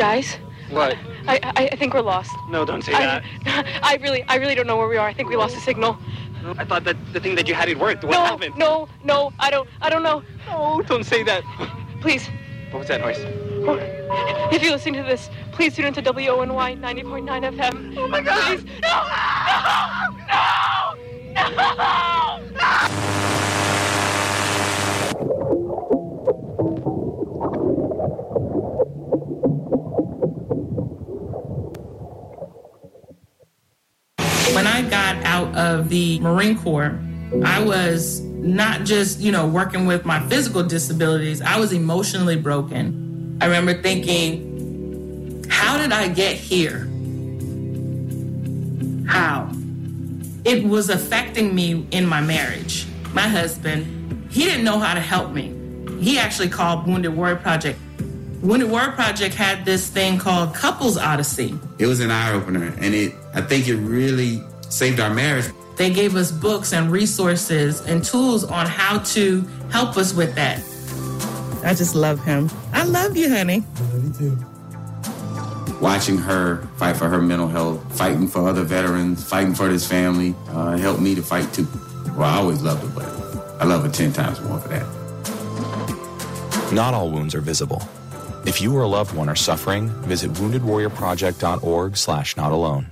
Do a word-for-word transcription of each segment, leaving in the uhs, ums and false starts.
Guys? What? I, I I think we're lost. No, don't say I, that. I really I really don't know where we are. I think we lost the signal. I thought that the thing that you had, it worked. What no, happened? No, no, I don't I don't know. No, don't say that. Please. What was that noise? If you're listening to this, please tune into W O N Y ninety point nine F M. Oh my God! Please. No! No! No! No! When I got out of the Marine Corps, I was not just, you know, working with my physical disabilities, I was emotionally broken. I remember thinking, how did I get here? How? It was affecting me in my marriage. My husband, he didn't know how to help me. He actually called Wounded Warrior Project. Wounded Warrior Project had this thing called Couples Odyssey. It was an eye-opener, and it I think it really saved our marriage. They gave us books and resources and tools on how to help us with that. I just love him. I love you, honey. I love you too. Watching her fight for her mental health, fighting for other veterans, fighting for this family, uh, helped me to fight too. Well, I always loved her, but I love her ten times more for that. Not all wounds are visible. If you or a loved one are suffering, visit wounded warrior project dot org slash not alone.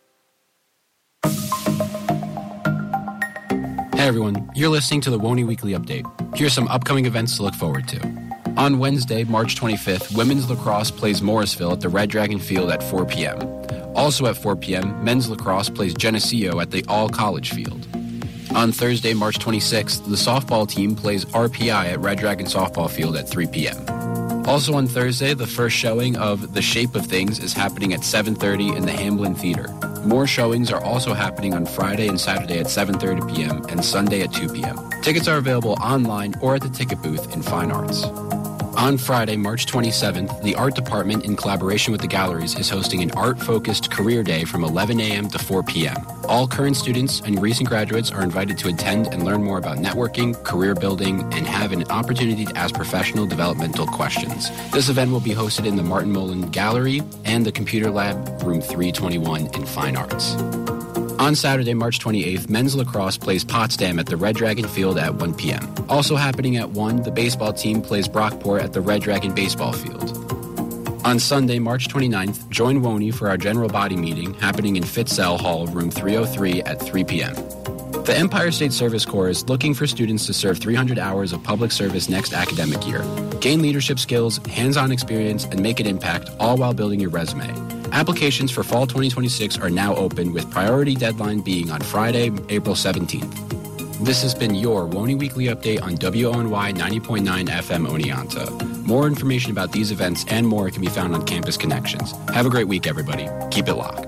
Hey everyone, you're listening to the W O N Y Weekly Update. Here's some upcoming events to look forward to. On Wednesday, March twenty-fifth, women's lacrosse plays Morrisville at the Red Dragon Field at four p.m. Also at four p.m., men's lacrosse plays Geneseo at the All College Field. On Thursday, March twenty-sixth, the softball team plays R P I at Red Dragon Softball Field at three p.m. Also on Thursday, the first showing of The Shape of Things is happening at seven thirty in the Hamblin Theater. More showings are also happening on Friday and Saturday at seven thirty p.m. and Sunday at two p.m. Tickets are available online or at the ticket booth in Fine Arts. On Friday, March twenty-seventh, the Art Department, in collaboration with the galleries, is hosting an art-focused career day from eleven a.m. to four p.m. All current students and recent graduates are invited to attend and learn more about networking, career building, and have an opportunity to ask professional developmental questions. This event will be hosted in the Martin Mullen Gallery and the Computer Lab, room three twenty-one in Fine Arts. On Saturday, March twenty-eighth, men's lacrosse plays Potsdam at the Red Dragon Field at one p.m. Also happening at one, the baseball team plays Brockport at the Red Dragon Baseball Field. On Sunday, March twenty-ninth, join W O N Y for our general body meeting happening in Fitzell Hall, room three oh three at three p.m. The Empire State Service Corps is looking for students to serve three hundred hours of public service next academic year. Gain leadership skills, hands-on experience, and make an impact, all while building your resume. Applications for fall twenty twenty-six are now open, with priority deadline being on Friday, April seventeenth. This has been your W O N Y Weekly Update on W O N Y ninety point nine F M Oneonta. More information about these events and more can be found on Campus Connections. Have a great week, everybody. Keep it locked.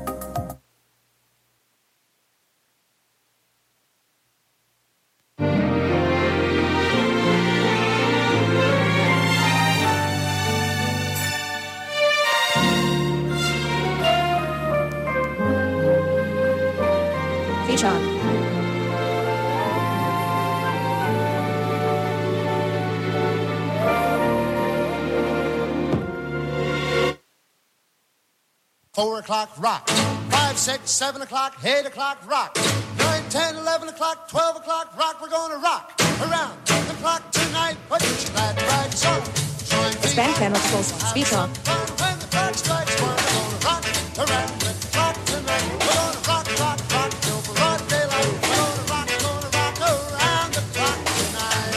Four o'clock, rock. Five, six, seven o'clock, eight o'clock, rock. Nine, ten, eleven o'clock, twelve o'clock, rock. We're gonna rock around the clock tonight. Put your glad rags on. It's Ben Chemicals, Speed On. When the clock strikes one, we're gonna rock around the clock tonight. We're gonna rock, rock, rock till broad daylight. We're gonna rock, gonna rock around the clock tonight.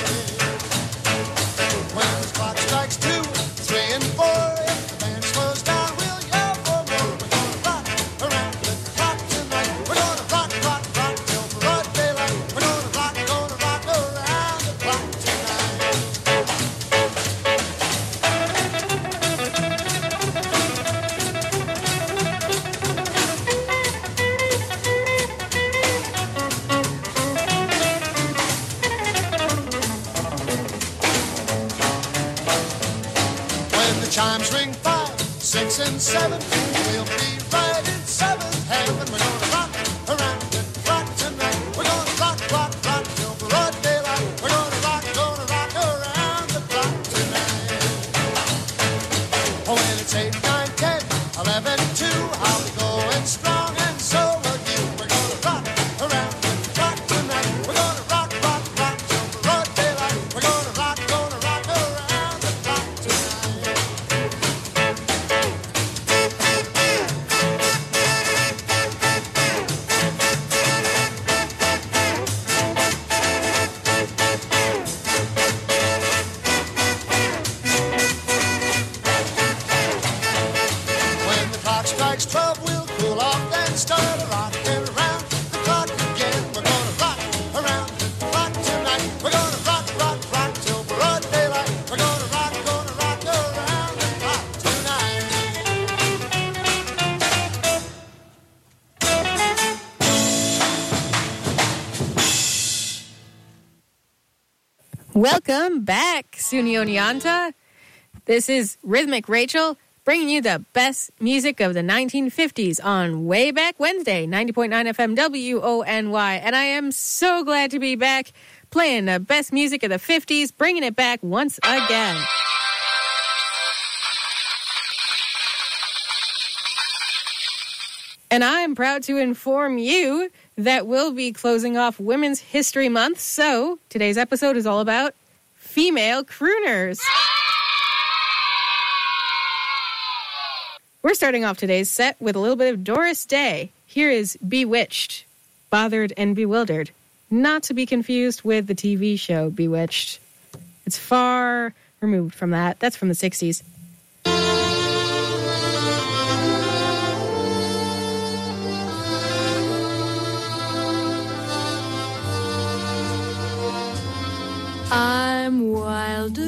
When the clock strikes two, three, and four, if the band slows down, we'll yell for more. We're gonna rock around the clock tonight. We're gonna rock, rock, rock till broad daylight. We're gonna rock, gonna rock around the clock tonight. When the chimes ring five, six, and seven, we'll be right in seventh heaven. We're gonna rock around the clock tonight. We're gonna rock, rock, rock till broad daylight. We're gonna rock, gonna rock around the clock tonight. Oh, when it's eight Welcome back, Suni Oneonta. This is Rhythmic Rachel, bringing you the best music of the nineteen fifties on Way Back Wednesday, ninety point nine F M W O N Y. And I am so glad to be back, playing the best music of the fifties, bringing it back once again. And I'm proud to inform you that we'll be closing off Women's History Month. So today's episode is all about female crooners. We're starting off today's set with a little bit of Doris Day. Here is Bewitched, Bothered and Bewildered. Not to be confused with the T V show Bewitched. It's far removed from that. That's from the sixties. I'm wild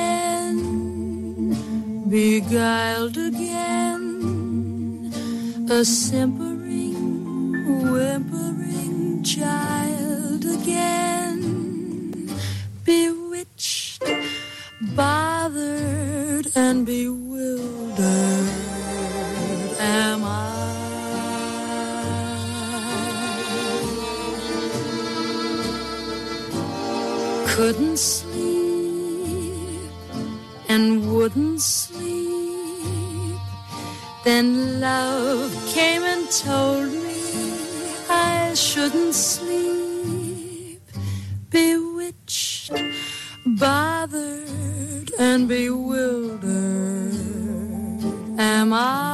again, beguiled again, a simpering, whimpering child again, bewitched, bothered and bewildered am I. Couldn't sleep and wouldn't sleep. Then love came and told me I shouldn't sleep. Bewitched, bothered and bewildered am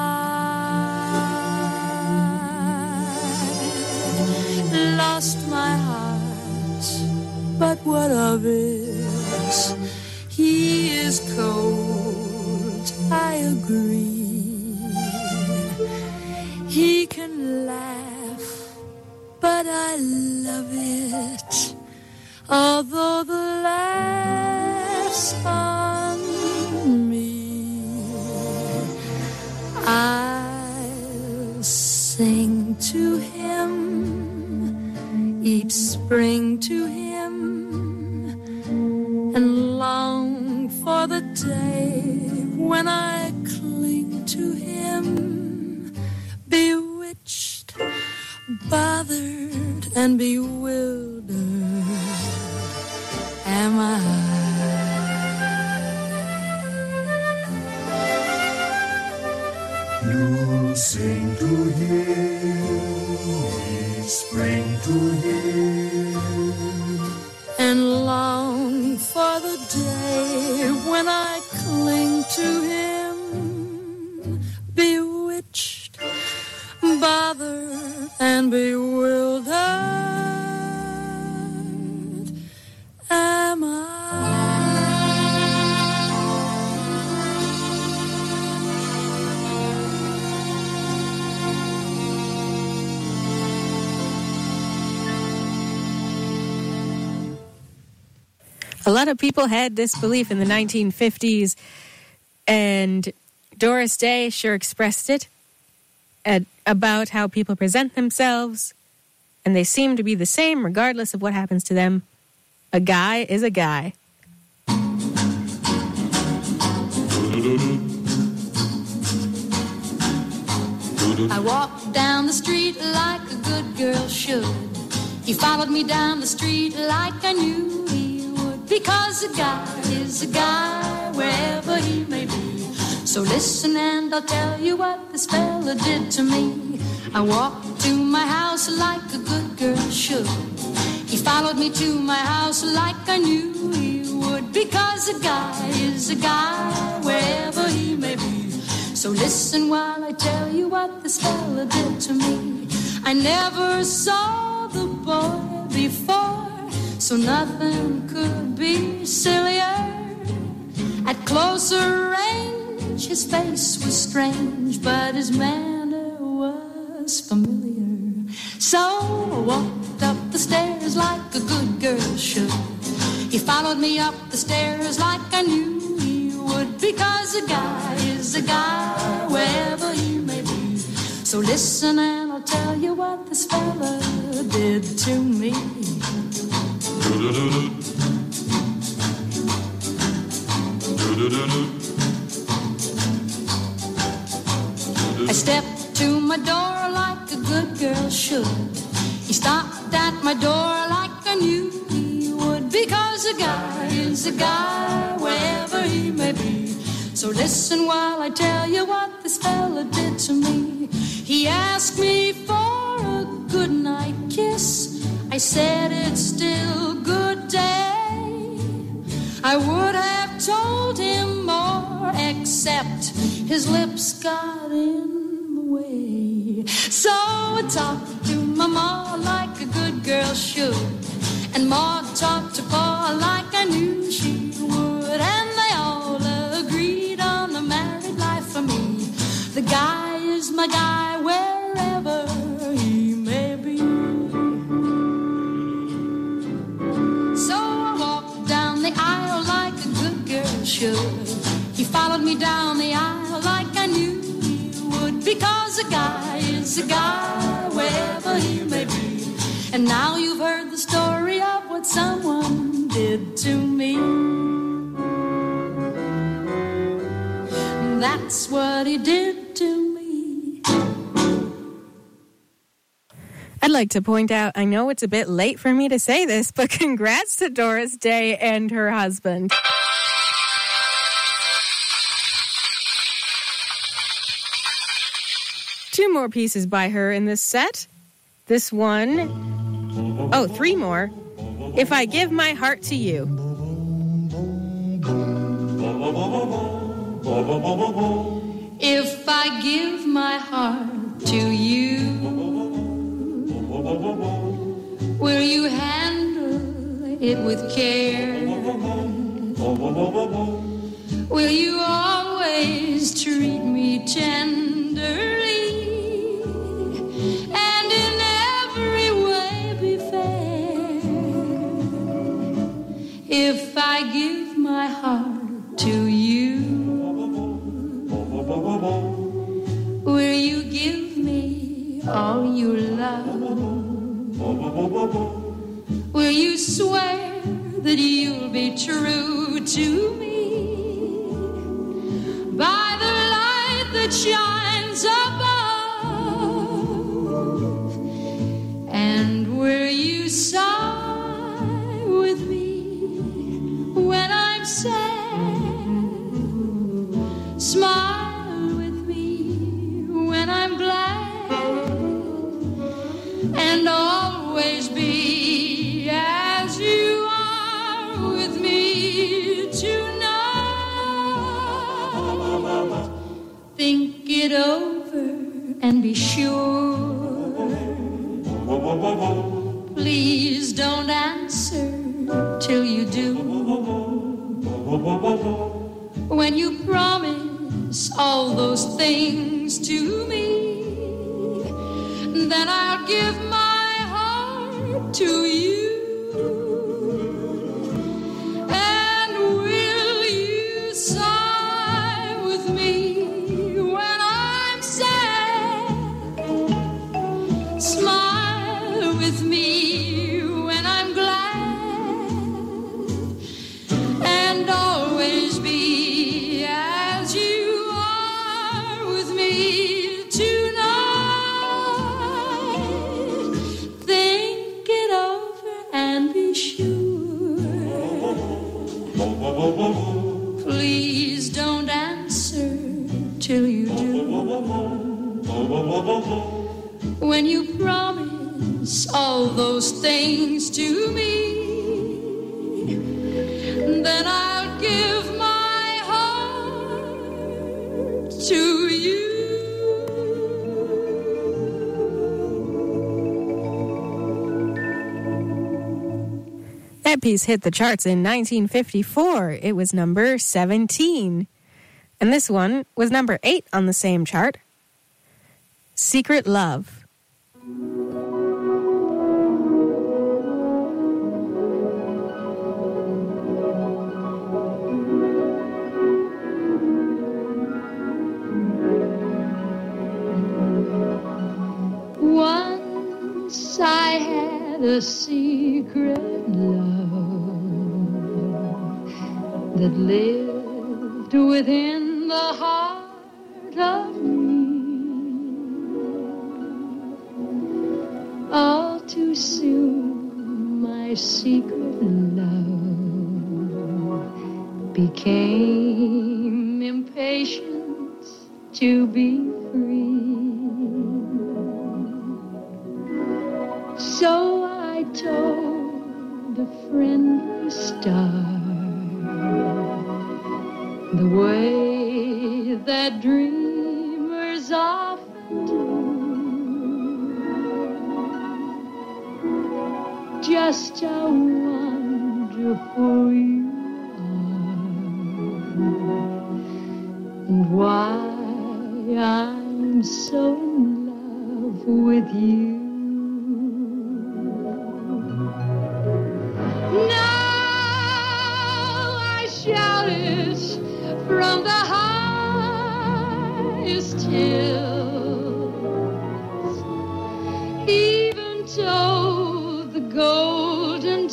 I. Lost my heart. But what of it? He is cold, I agree. He can laugh, but I love it. Although the laugh's on me, I'll sing to him each spring to him. And long for the day when I cling to him, bewitched, bothered and bewildered am I. You'll sing to him, spring to him, and long for the day when I cling to him, bewitched, bothered and bewildered am I. A lot of people had this belief in the nineteen fifties, and Doris Day sure expressed it at, about how people present themselves, and they seem to be the same regardless of what happens to them. A guy is a guy. I walked down the street like a good girl should. He followed me down the street like I knew he would. Because a guy is a guy wherever he may be. So listen and I'll tell you what this fella did to me. I walked to my house like a good girl should. He followed me to my house like I knew he would. Because a guy is a guy wherever he may be. So listen while I tell you what this fella did to me. I never saw the boy before, so nothing could be sillier. At closer range, his face was strange, but his manner was familiar. So I walked up the stairs like a good girl should. He followed me up the stairs like I knew he would. Because a guy is a guy wherever he may be. So listen and I'll tell you what this fella did to me. my door like a good girl should. He stopped at my door like I knew he would, because a guy is a guy wherever he may be. So listen while I tell you what this fella did to me. He asked me for a goodnight kiss. I said it's still good day. I would have told him more, except his lips got in the way. So I talked to my ma like a good girl should, and Ma talked to Pa like I knew she would, and they all agreed on a married life for me. The guy is my guy wherever he may be. So I walked down the aisle like a good girl should. He followed me down the aisle like I knew he would, because a guy is a guy wherever he may be. And now you've heard the story of what someone did to me. That's what he did to me. I'd like to point out, I know it's a bit late for me to say this, but congrats to Doris Day and her husband. Two more pieces by her in this set. This one, oh, three more. If I Give My Heart to You. If I give my heart to you, will you handle it with care? Will you always treat me tenderly? If I give my heart to you, will you give me all you love? Will you swear that you'll be true to me by the light that shines above? And will you sigh with me when I'm sad? Smile with me when I'm glad, and always be as you are with me tonight. Think it over and be sure. Please don't answer till you do. When you promise all those things to me, then I'll give my heart to you. And will you sigh with me when I'm sad? Smile with me when I'm glad, and always be as you are with me tonight. Think it over and be sure. Please don't answer till you do. When you promise all those things to me, then I'll give my heart to you. That piece hit the charts in nineteen fifty-four. It was number seventeen. And this one was number eight on the same chart. Secret Love. Once I had a secret love that lived within the heart of me. too soon my secret love became impatient to be free. So I told a friendly star the way that dreamers often do. Just how wonderful you are, and why I'm so in love with you. Now I shout it from the highest hills, even though the golden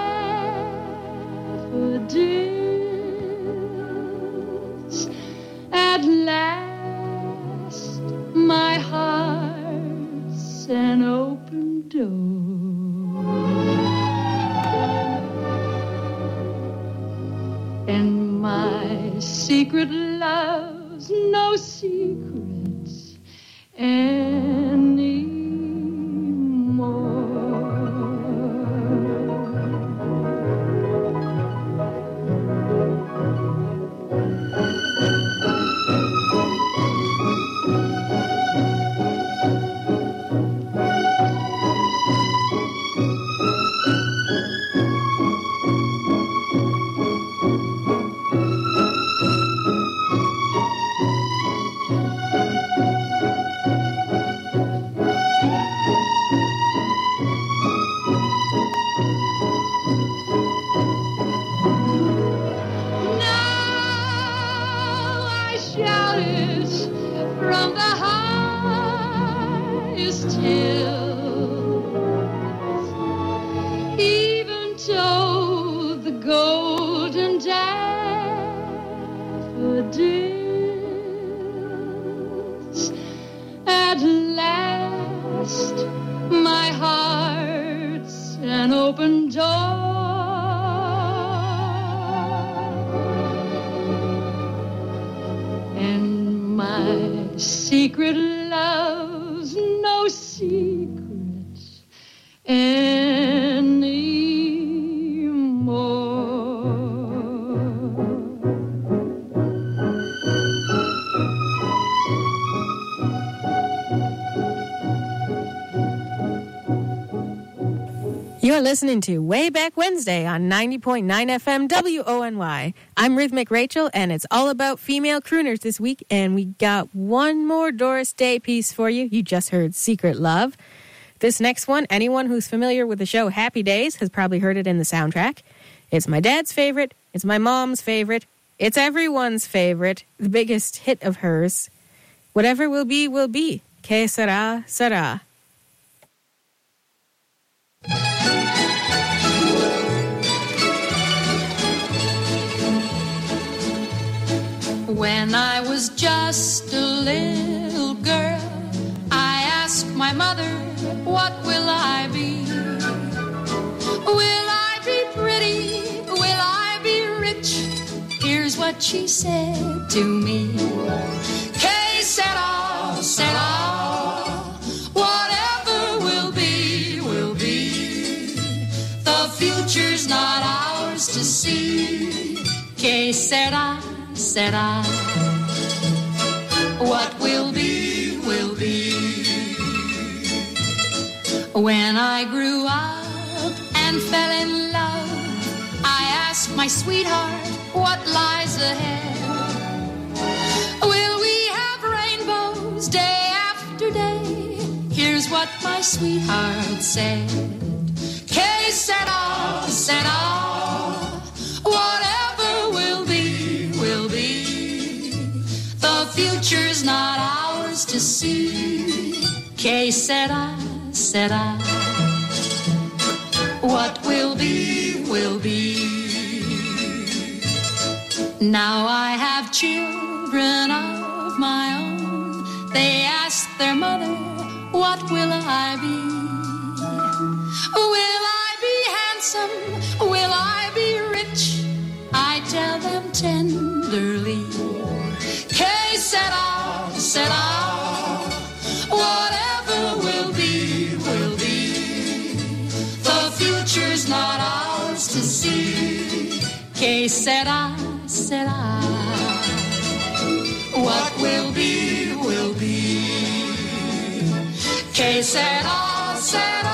daffodils at last my heart's an open door. And my secret love's no secrets anymore. Secret love's no secrets You're listening to Way Back Wednesday on ninety point nine F M W O N Y. I'm Rhythmic Rachel, and it's all about female crooners this week, and we got one more Doris Day piece for you. You just heard Secret Love. This next one, anyone who's familiar with the show Happy Days has probably heard it in the soundtrack. It's my dad's favorite. It's my mom's favorite. It's everyone's favorite. The biggest hit of hers. Whatever will be, will be. Que sera, sera. When I was just a little girl, I asked my mother, what will I be? Will I be pretty? Will I be rich? Here's what she said to me. Que sera, sera. Whatever will be, will be. The future's not ours to see. Que sera, sera. What will be, will be. When I grew up and fell in love, I asked my sweetheart, what lies ahead? Will we have rainbows day after day? Here's what my sweetheart said. Que sera, sera. Whatever will be, will be. The future's not ours to see. Que sera, sera. What will be, will be. Now I have children of my own. They ask their mother, what will I be? Will I be handsome? Will I be rich? I tell them tenderly. Que sera, sera. Whatever will be, will be. The future's not ours to see. Que sera, sera. What will be, will be. Que sera, sera.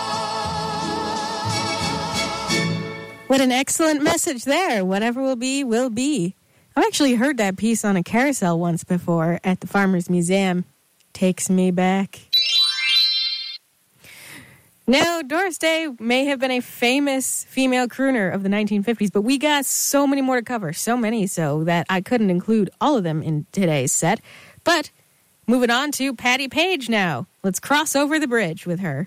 What an excellent message there. Whatever will be, will be. I've actually heard that piece on a carousel once before at the Farmers Museum. Takes me back. Now, Doris Day may have been a famous female crooner of the nineteen fifties, but we got so many more to cover, so many so that I couldn't include all of them in today's set. But moving on to Patti Page now. Let's cross over the bridge with her.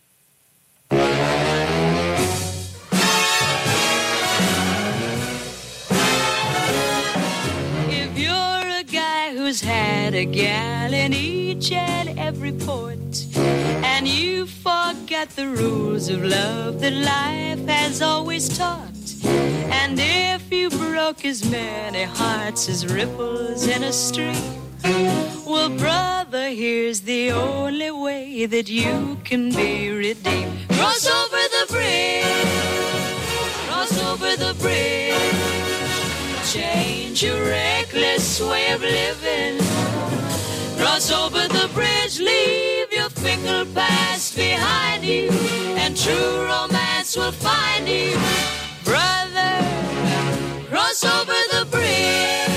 If you're a guy who's had a gal in each and every port, and you forget the rules of love that life has always taught, and if you broke as many hearts as ripples in a stream, well, brother, here's the only way that you can be redeemed. Cross over the bridge, cross over the bridge, change your reckless way of living. Cross over the bridge, leave your fickle past behind you, and true romance will find you. Brother, cross over the bridge.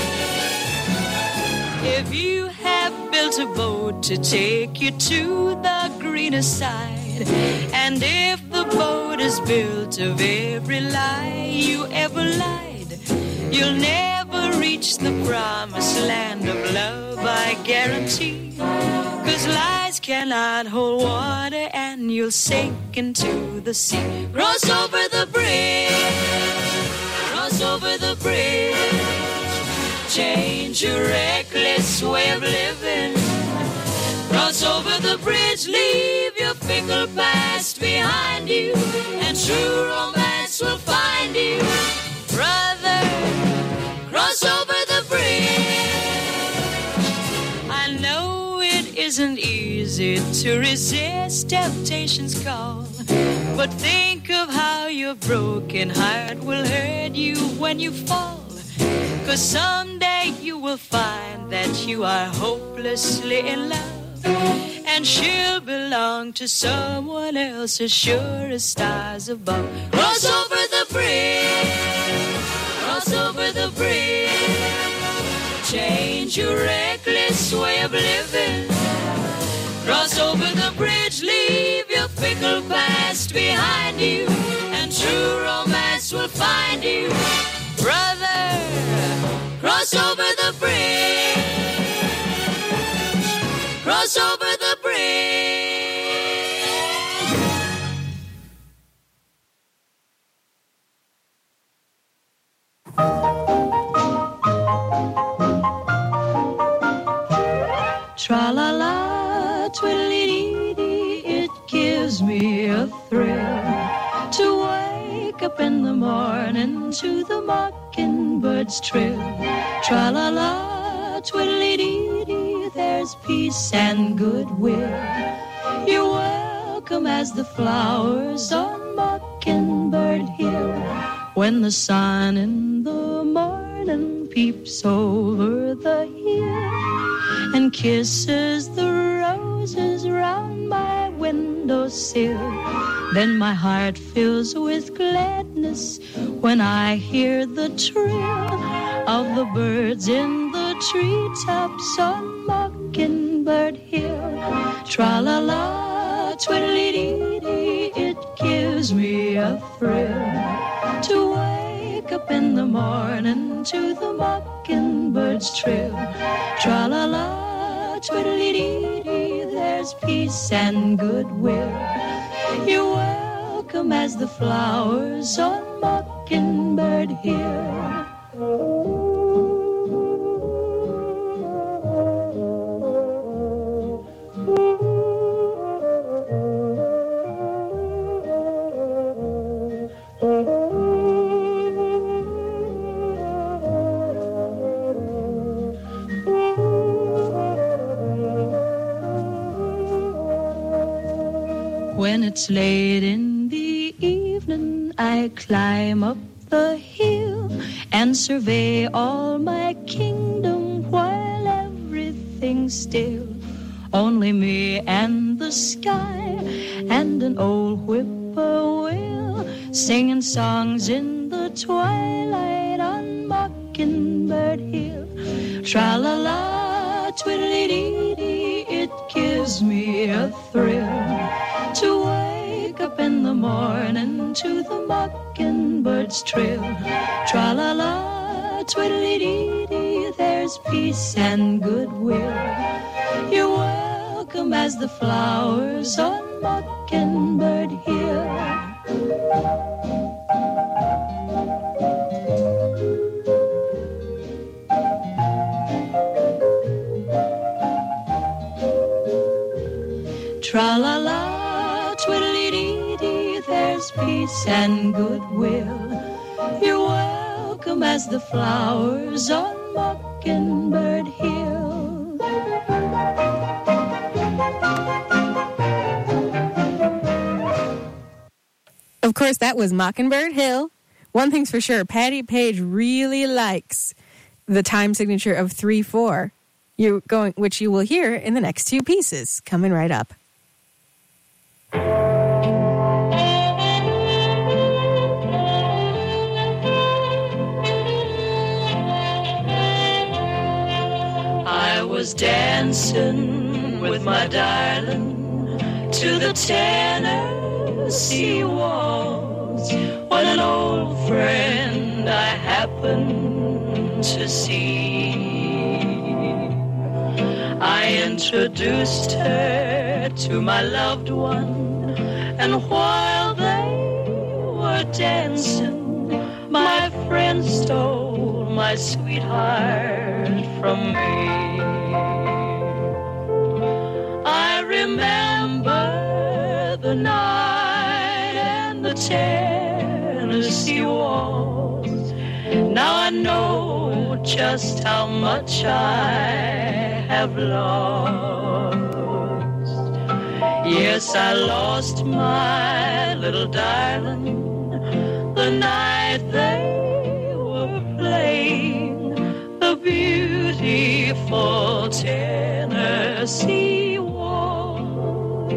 If you have built a boat to take you to the greener side, and if the boat is built of every lie you ever lied, you'll never reach the promised land of love, I guarantee. 'Cause lies cannot hold water, and you'll sink into the sea. Cross over the bridge, cross over the bridge, change your reckless way of living. Cross over the bridge, leave your fickle past behind you, and true romance will find you. Brother, cross over the bridge. I know it isn't easy to resist temptation's call, but think of how your broken heart will hurt you when you fall. 'Cause someday you will find that you are hopelessly in love, and she'll belong to someone else as sure as stars above. Cross over the bridge, cross over the bridge, change your reckless way of living. Cross over the bridge, leave your fickle past behind you, and true romance will find you. Brother, cross over the bridge, cross over the bridge. Tra-la-la, twiddly-dee-dee, it gives me a thrill to wake up in the morning to the mockingbird's trill. Tra-la-la, twiddly-dee-dee, there's peace and goodwill. You're welcome as the flowers on Mockingbird Hill. When the sun in the morning peeps over the hill and kisses the roses round my windowsill, then my heart fills with gladness when I hear the trill of the birds in the treetops on Mockingbird Hill. Tra-la-la, twiddly-dee-dee, it gives me a thrill to wake up in the morning to the mockingbird's trill. Tra-la-la, twiddly-dee-dee, there's peace and goodwill. You're welcome as the flowers on Mockingbird Hill. when it's late in the evening, I climb up the hill and survey all my kingdom while everything's still. Only me and the sky and an old whippoorwill singing songs in the twilight on Mockingbird Hill. Tra-la-la, twiddly-dee-dee, it gives me a thrill to wake up in the morning to the mockingbird's trill. Tra-la-la, twiddly-dee-dee, there's peace and goodwill. You're welcome as the flowers on Mockingbird Hill. Tra-la-la, twiddly-dee-dee, there's peace and goodwill. You're welcome as the flowers on Mockingbird Hill. Of course, that was Mockingbird Hill. One thing's for sure, Patti Page really likes the time signature of three four, you going, which you will hear in the next two pieces coming right up. I was dancing with my darling to the Tennessee waltz when an old friend I happened to see. I introduced her to my loved one, and while they were dancing, my friend stole my sweetheart from me. I remember the night and the Tennessee waltz. Now I know just how much I have lost. Yes, I lost my little darling the night they were playing the beautiful Tennessee waltz.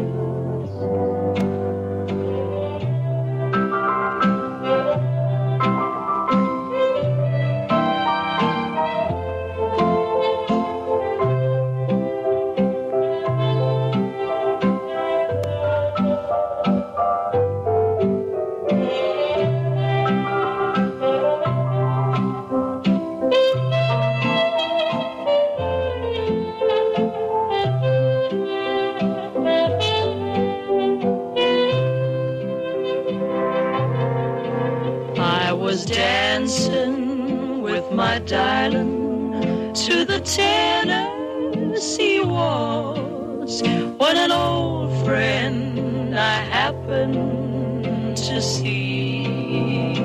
Dancing with my darling to the Tennessee waltz when an old friend I happened to see.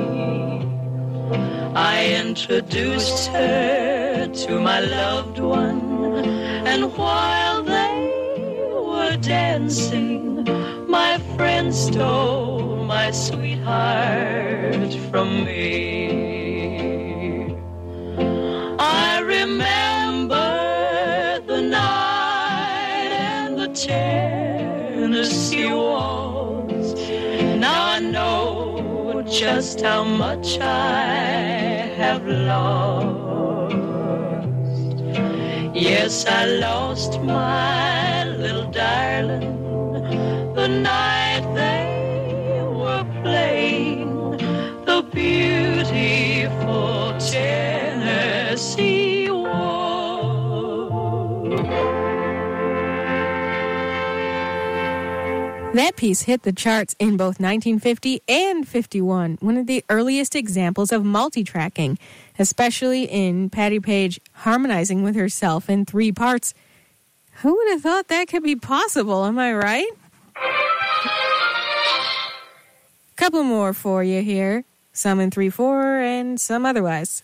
I introduced her to my loved one, and while they were dancing, my friend stole my sweetheart from me. I remember the night and the Tennessee waltz. Now I know just how much I have lost. Yes, I lost my little darling the night they were playing the beautiful Tennessee waltz. That piece hit the charts in both nineteen fifty and fifty-one, one of the earliest examples of multi-tracking, especially in Patti Page harmonizing with herself in three parts. Who would have thought that could be possible, am I right? Couple more for you here. Some in three four and some otherwise.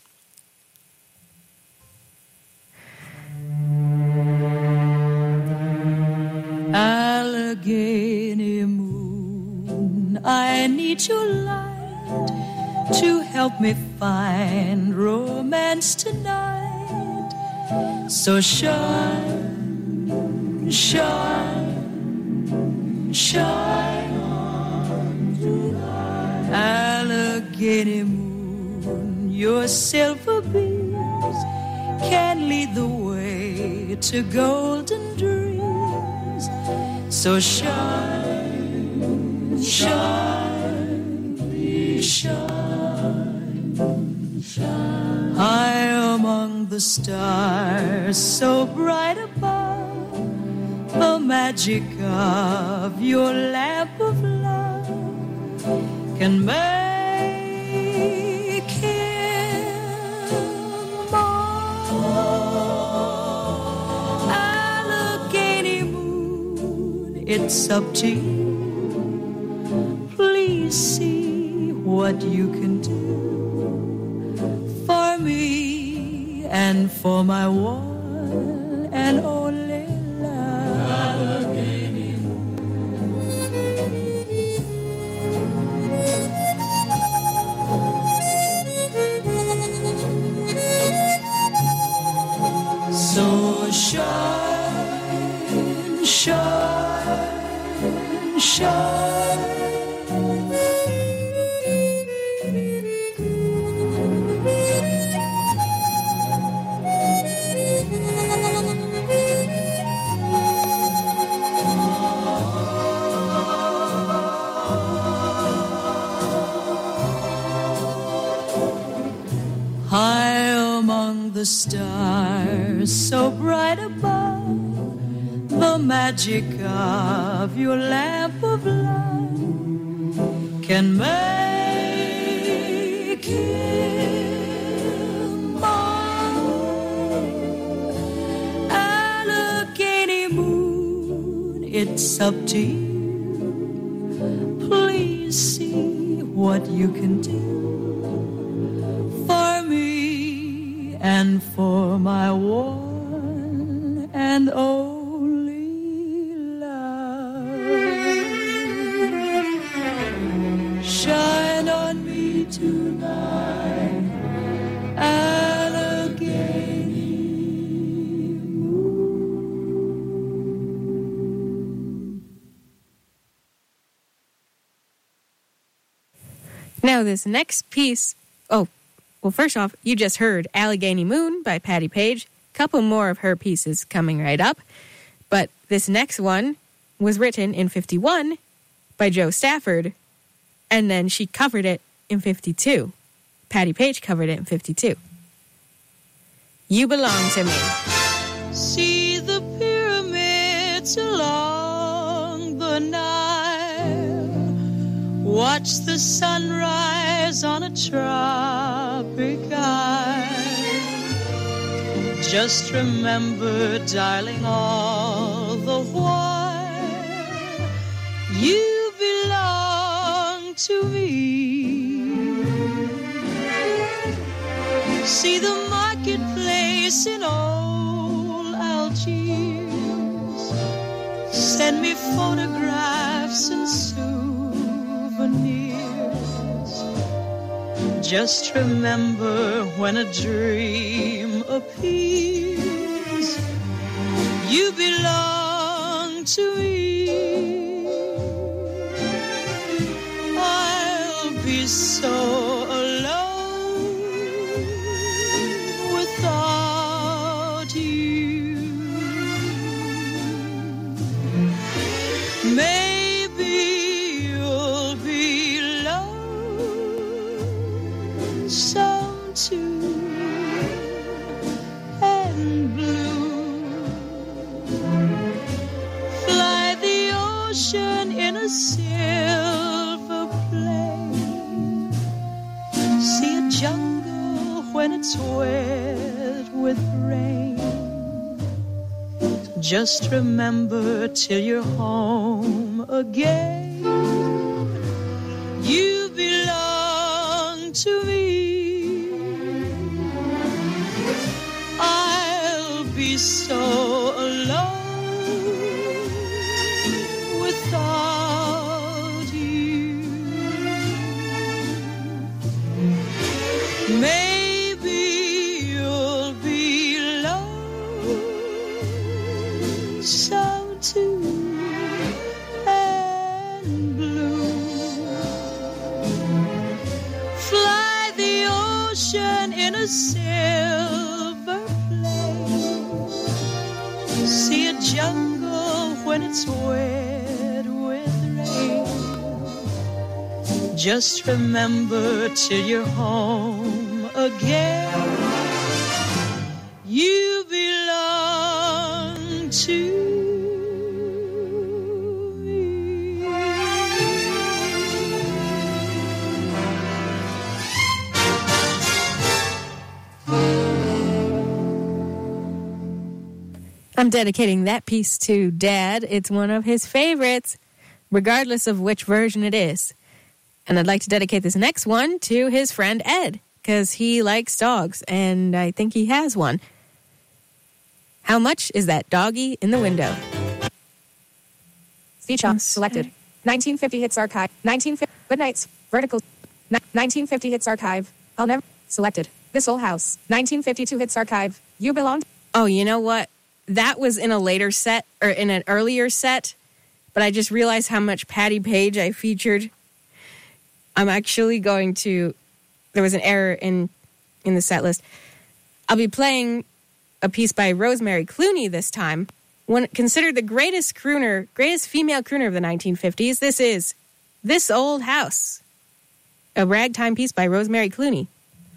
Allegheny moon I need your light to help me find romance tonight. So shine, shine, shine on tonight. Allegheny moon, your silver beams can lead the way to golden dreams. So shine, shine, shine, shine. High among the stars, so bright above, the magic of your lamp of love can make him mine. Allegheny moon, it's up to you. Please see what you can do for me and for my one and only love. Allegheny So shine, shine, shine. High among the stars, so bright above, the magic of your lamp of love can make him mine. Allegheny moon, it's up to you. Please see what you can do for me and for my one and only love. Shine on me tonight, Allegheny moon. Now, this next piece, oh, well, first off, you just heard Allegheny Moon by Patti Page. Couple more of her pieces coming right up. But this next one was written in fifty-one by Joe Stafford, and then she covered it in fifty-two. Patti Page covered it in fifty-two. You Belong to Me. See the pyramids along the Nile. Watch the sunrise on a tropic isle. Just remember, darling, all the while you belong to me. See the marketplace in old Algiers. Send me photographs and souvenirs. Just remember, when a dream appears, you belong to me. I'll be so alone without you. Maybe you'll be lonesome too and blue. Fly the ocean in a silver plane. See a jungle when it's wet with rain. Just remember, till you're home again, you belong to me. I'll be so alone without you. ocean in a silver plane. See a jungle when it's wet with rain. Just remember till you're home again, you belong to I'm dedicating that piece to Dad. It's one of his favorites, regardless of which version it is. And I'd like to dedicate this next one to his friend Ed, because he likes dogs, and I think he has one. How much is that doggy in the window? Speech off. Selected. nineteen fifty hits archive. nineteen fifty. Good nights. Vertical. Ni- nineteen fifty hits archive. I'll never. Selected. This Old House. nineteen fifty-two hits archive. You belong. Oh, you know what? That was in a later set, or in an earlier set, but I just realized how much Patti Page I featured. I'm actually going to, there was an error in, in the set list. I'll be playing a piece by Rosemary Clooney this time. When considered the greatest crooner, greatest female crooner of the nineteen fifties, this is This Old House, a ragtime piece by Rosemary Clooney.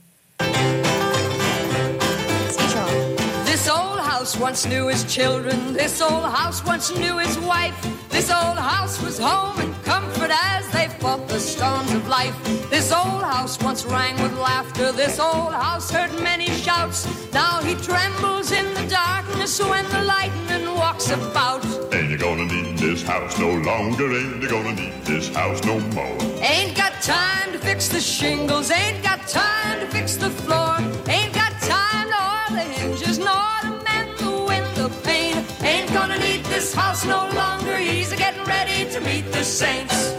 This old house once knew his children. This old house once knew his wife. This old house was home and comfort as they fought the storms of life. This old house once rang with laughter. This old house heard many shouts. Now he trembles in the darkness when the lightning walks about. Ain't you gonna need this house no longer? Ain't you gonna need this house no more? Ain't got time to fix the shingles. Ain't got time to fix the floor. Ain't got time to oil the hinges nor to mend the window pane. Ain't gonna need this house no longer. He's getting ready to meet the saints.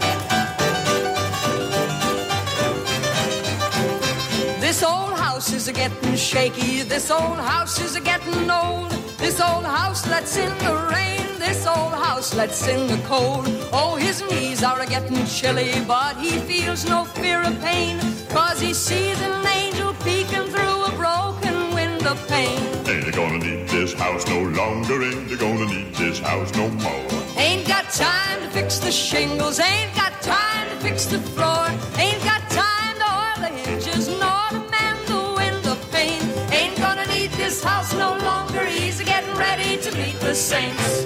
This old house is a-getting shaky. This old house is a-getting old. This old house lets in the rain. This old house lets in the cold. Oh, his knees are a-getting chilly, but he feels no fear of pain, 'cause he sees an angel peeking through a broken window pane. Ain't you gonna need this house no longer? Ain't you gonna need this house no more? Ain't got time to fix the shingles. Ain't got time to fix the floor. Ain't got time to oil the hinges nor to mend the window pane. Ain't gonna need this house no longer. He's getting ready to meet the saints.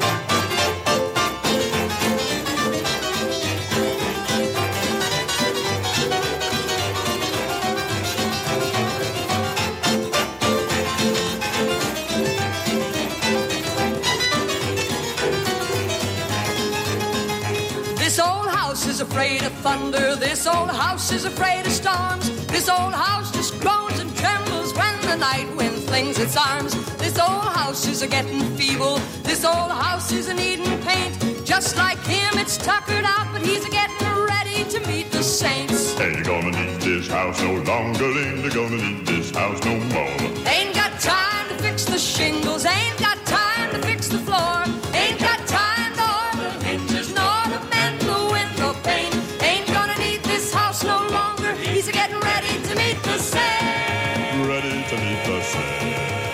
This old house is afraid of thunder. This old house is afraid of storms. This old house just groans and trembles when the night wind flings its arms. This old house is a-getting feeble. This old house is a-needing paint. Just like him, it's tuckered out, but he's a-getting ready to meet the saints. Ain't you gonna need this house no longer? Ain't you gonna need this house no more? Ain't got time to fix the shingles. Ain't got time to fix the floor. Ain't got time to oil the hinges nor to mend the window pane. Ain't gonna need this house no longer. He's a-getting ready to meet the saints. Ready to meet the saints.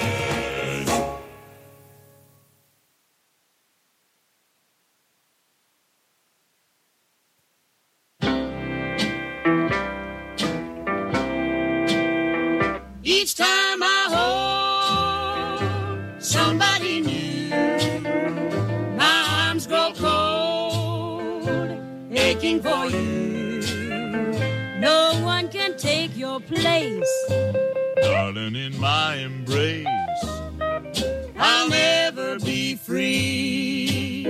Each time I hold somebody new, my arms grow cold, aching for you. No one can take your place, Darling, in my embrace, I'll never be free.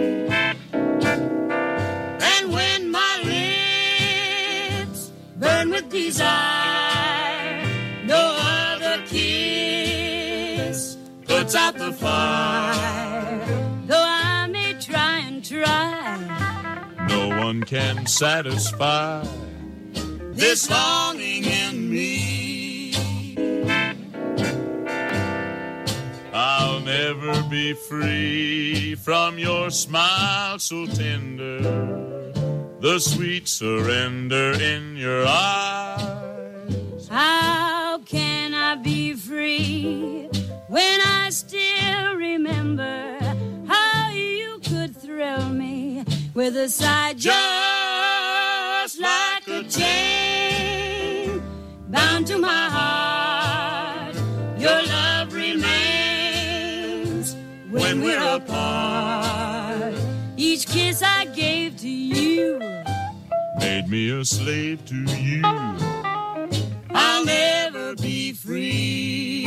And when my lips burn with desire, no other kiss puts out the fire. Though I may try and try, no one can satisfy this longing in me. I'll never be free from your smile so tender, the sweet surrender in your eyes. How can side, just like a chain bound to my heart. Your love remains when we're apart. Each kiss I gave to you made me a slave to you. I'll never be free.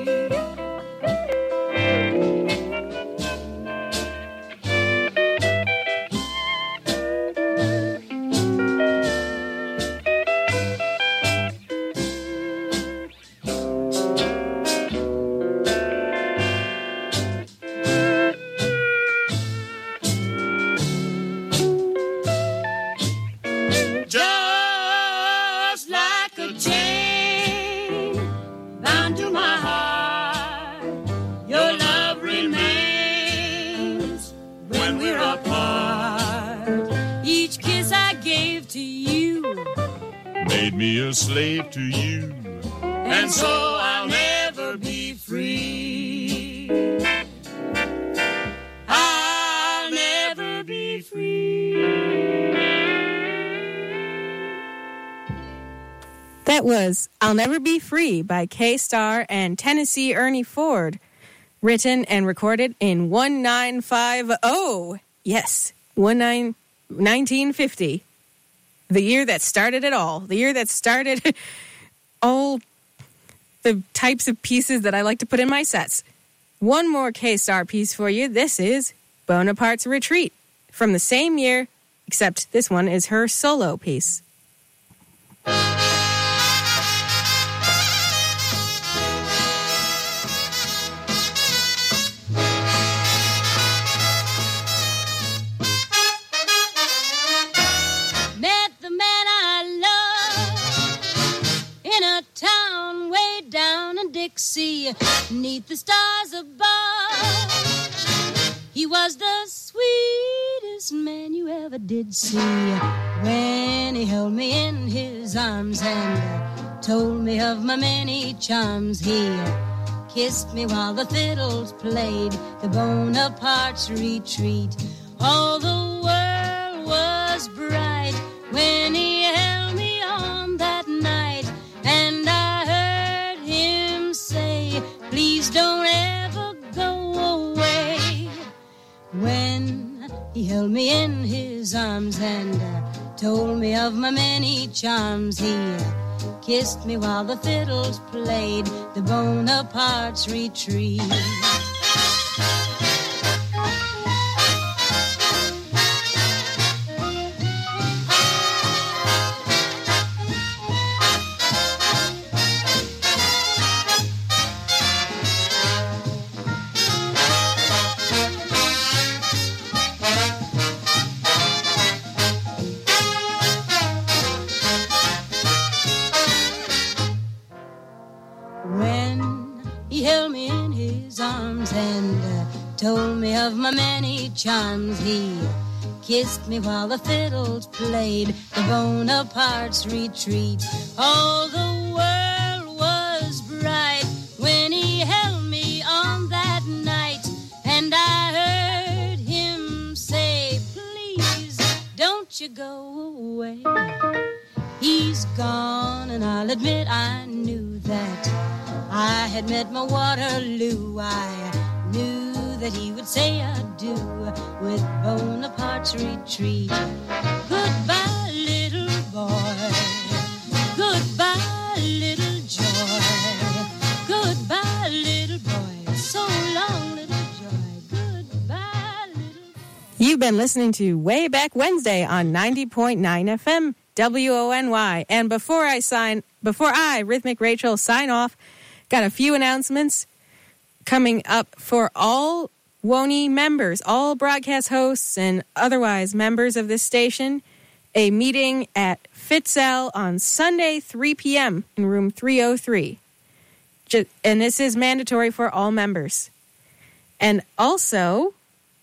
Made me a slave to you, and so I'll never be free. I'll never be free. That was I'll Never Be Free by K-Star and Tennessee Ernie Ford, written and recorded in nineteen fifty. Yes, nineteen fifty. The year that started it all. The year that started all the types of pieces that I like to put in my sets. One more K-Star piece for you. This is Bonaparte's Retreat from the same year, except this one is her solo piece. Dixie, neath the stars above. He was the sweetest man you ever did see. When he held me in his arms and told me of my many charms, he kissed me while the fiddles played the Bonaparte's Retreat. All the world was bright when he held me on that night, and I heard him say, please don't ever go away. When he held me in his arms and uh, told me of my many charms, he uh, kissed me while the fiddles played the Bonaparte's Retreat. Told me of my many charms, he kissed me while the fiddles played the Bonaparte's Retreat. All the world was bright when he held me on that night, and I heard him say, please don't you go away. He's gone, and I'll admit I knew that I had met my Waterloo. I knew that he would say adieu with Bonaparte's Retreat. Goodbye, little boy. Goodbye, little joy. Goodbye, little boy. So long, little joy. Goodbye, little boy. You've been listening to Way Back Wednesday on ninety point nine F M W O N Y. And before I sign, before I, Rhythmic Rachel, sign off, got a few announcements coming up for all W O N Y members, all broadcast hosts and otherwise members of this station. A meeting at Fitzel on Sunday, three p.m. in room three oh three. Just, and this is mandatory for all members. And also,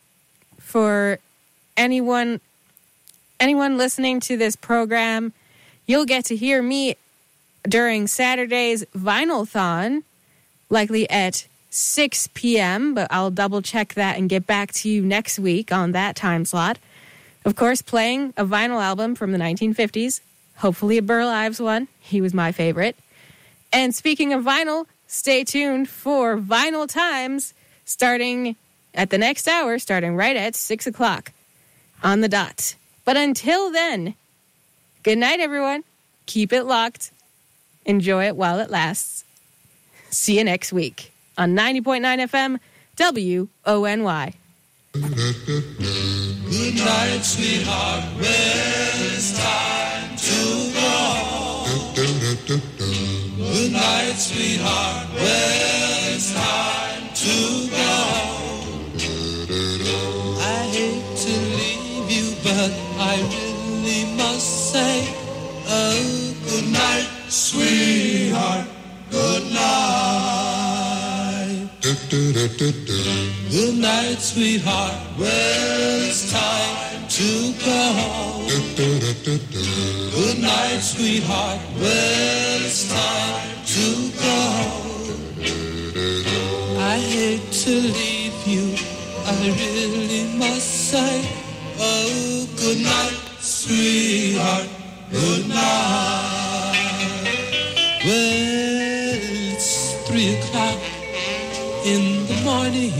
for anyone anyone listening to this program, you'll get to hear me during Saturday's Vinyl-thon, likely at six p.m., but I'll double check that and get back to you next week on that time slot. Of course, playing a vinyl album from the nineteen fifties, hopefully a Burl Ives one. He was my favorite. And speaking of vinyl, stay tuned for Vinyl Times starting at the next hour, starting right at six o'clock on the dot. But until then, good night, everyone. Keep it locked. Enjoy it while it lasts. See you next week on ninety point nine F M, W O N Y. Good night, sweetheart. Well, it's time to go. Good night, sweetheart. Well, it's time to go. I hate to leave you, but I really must say, oh, good night, sweetheart. Good night. Good night, sweetheart. Well, it's time to go. Good night, sweetheart. Well, it's time to go. I hate to leave you, I really must say, oh, good night, sweetheart. Good night. Well, it's three o'clock in the morning.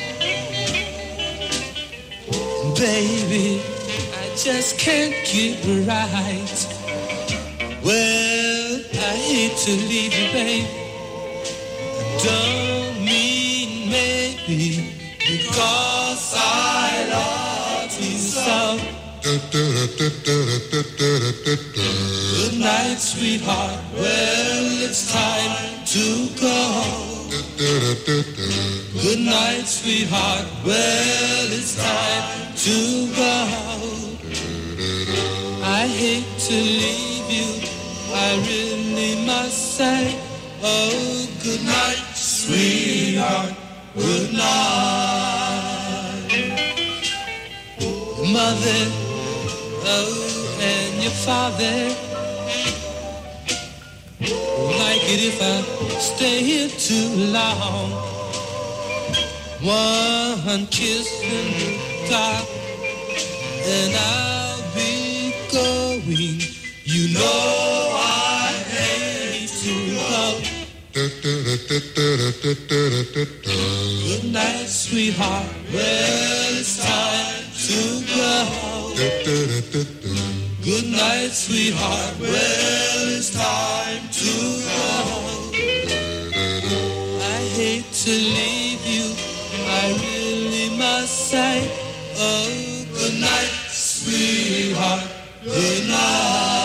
Baby, I just can't get right. Well, I hate to leave you, babe. Don't mean maybe, because I love you so. Good night, sweetheart. Well, it's time to go. Good night, sweetheart. Well, it's time to go. I hate to leave you, I really must say, oh, good night, sweetheart. Good night. Mother, oh, and your father like it if I stay here too long. One kiss in the dark, and I'll be going. You know I hate to go. Good night, sweetheart. Well, it's time to go. Good night, sweetheart. Well, it's time to go. I hate to leave you, I really must say, oh, good night, sweetheart. Good night.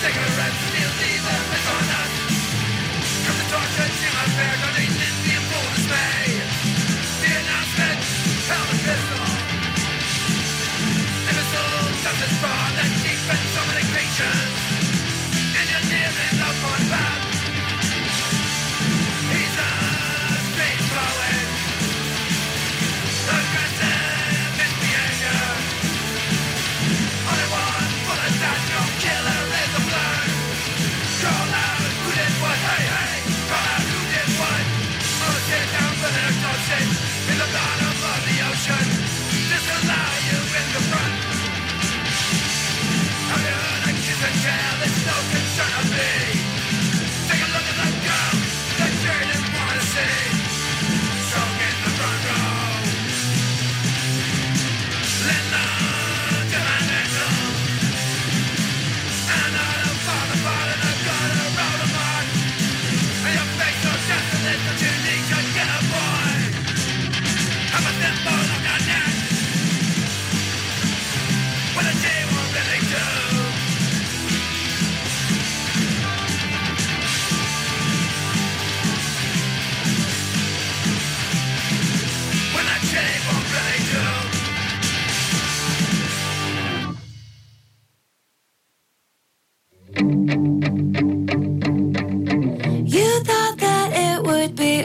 You thought that it would be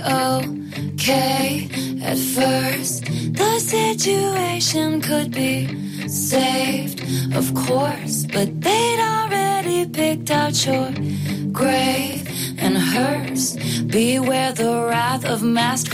okay at first. The situation could be saved, of course, but they'd already picked out your grave and hers. Beware the wrath of masked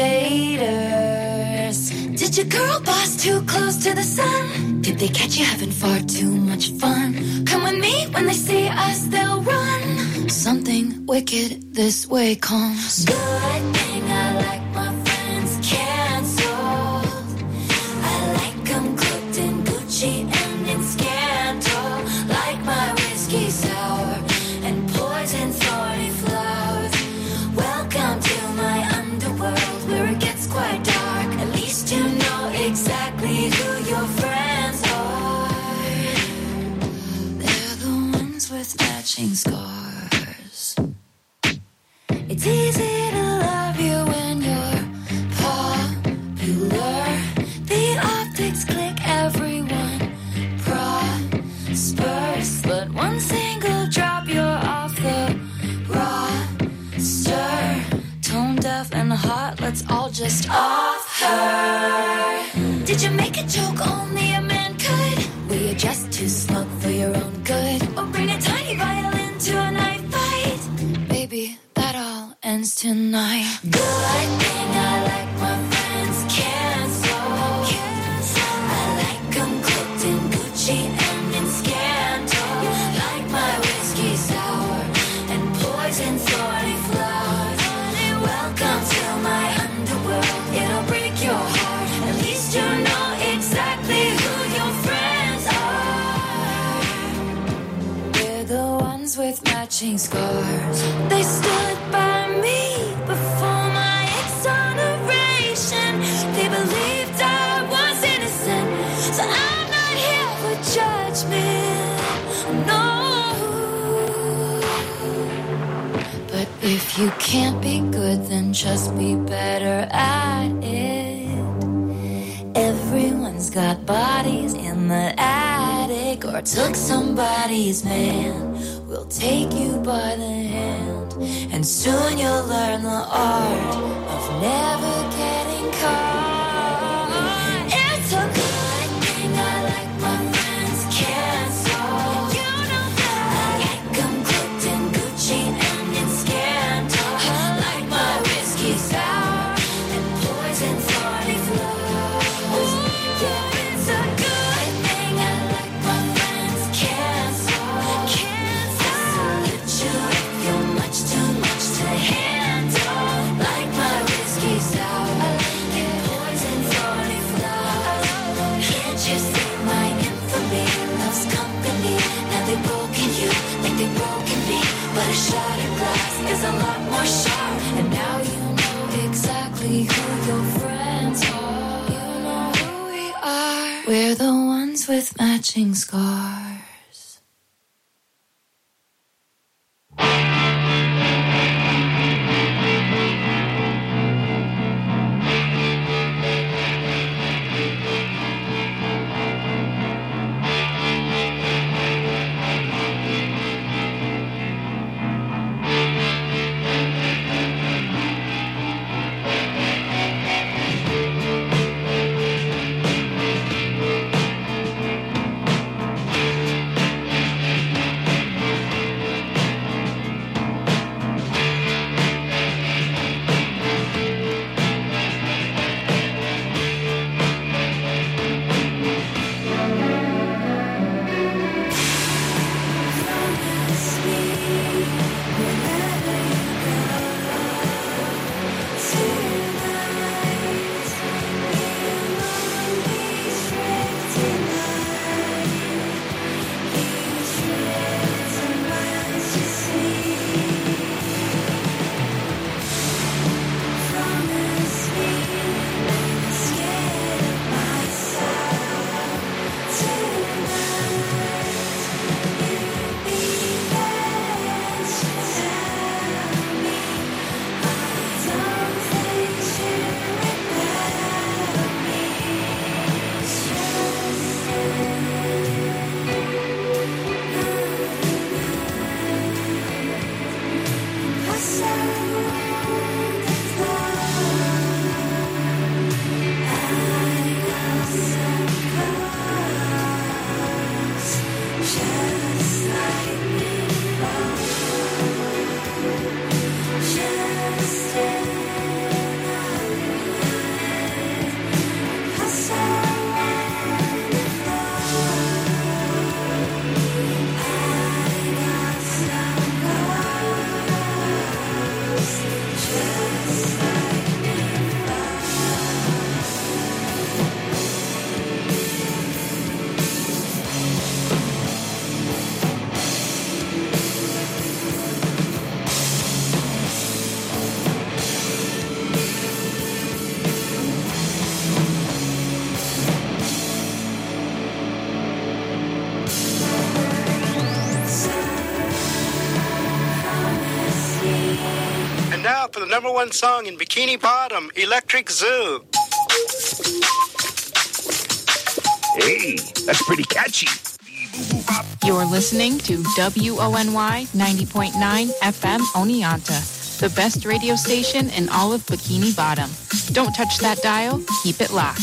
crusaders. Did your girl boss too close to the sun? Did they catch you having far too much fun? Come with me, when they see us they'll run. Something wicked this way comes. Good thing I like my friends canceled. I like them cooked in Gucci and in Scandal. Like my whiskey sour and poison thorny flowers. Welcome to my underworld where it gets quite dark. At least you know exactly who your friends are. They're the ones with matching scars. It's easy to love you when you're popular. The optics click, everyone prospers. But one single drop, you're off the roster. Tone deaf and hot, let's all just off her. Did you make a joke only a man could? Were you just too smug for your own good? Or bring a tiny violin to a knife fight? Baby, that all ends tonight. Good thing I like my friends canceled. I like them cooked in Gucci and in Scandal. Like my whiskey sour and poison thorny flowers. Welcome to my underworld, it'll break your heart. At least you know exactly who your friends are. We're the ones with matching scars. They stood by me before my exoneration. They believed I was innocent, so I'm not here for judgment. No. But if you can't be good, then just be better at it. Everyone's got bodies in the attic, or took somebody's man. We'll take you by the hand, and soon you'll learn the art of never getting caught. It's a good thing I like my friends canceled. You know that I like them cooked in Gucci and in Scandal. Like my whiskey sour and poison thorny flowers. Yeah, it's a good thing I like my friends canceled. Salute you if you're much too much to handle. Like my whiskey sour and poison thorny flowers. Can't you see my infamy loves company? Now they've broken you like they've broken me. But a shattered glass is a lot more sharp. And now you know exactly who your friends are. You know who we are. We're the ones with matching scars. Now for the number one song in Bikini Bottom, Electric Zoo. Hey, that's pretty catchy. You're listening to W O N Y ninety point nine F M Oneonta, the best radio station in all of Bikini Bottom. Don't touch that dial, keep it locked.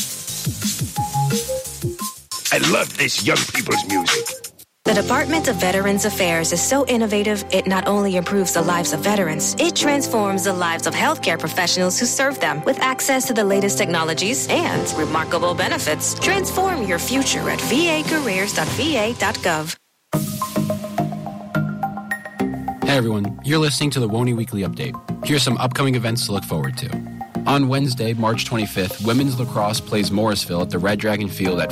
I love this young people's music. The Department of Veterans Affairs is so innovative, it not only improves the lives of veterans, it transforms the lives of healthcare professionals who serve them with access to the latest technologies and remarkable benefits. Transform your future at v a careers dot v a dot gov. Hey everyone, you're listening to the W O N Y Weekly Update. Here's some upcoming events to look forward to. On Wednesday, March twenty-fifth, women's lacrosse plays Morrisville at the Red Dragon Field at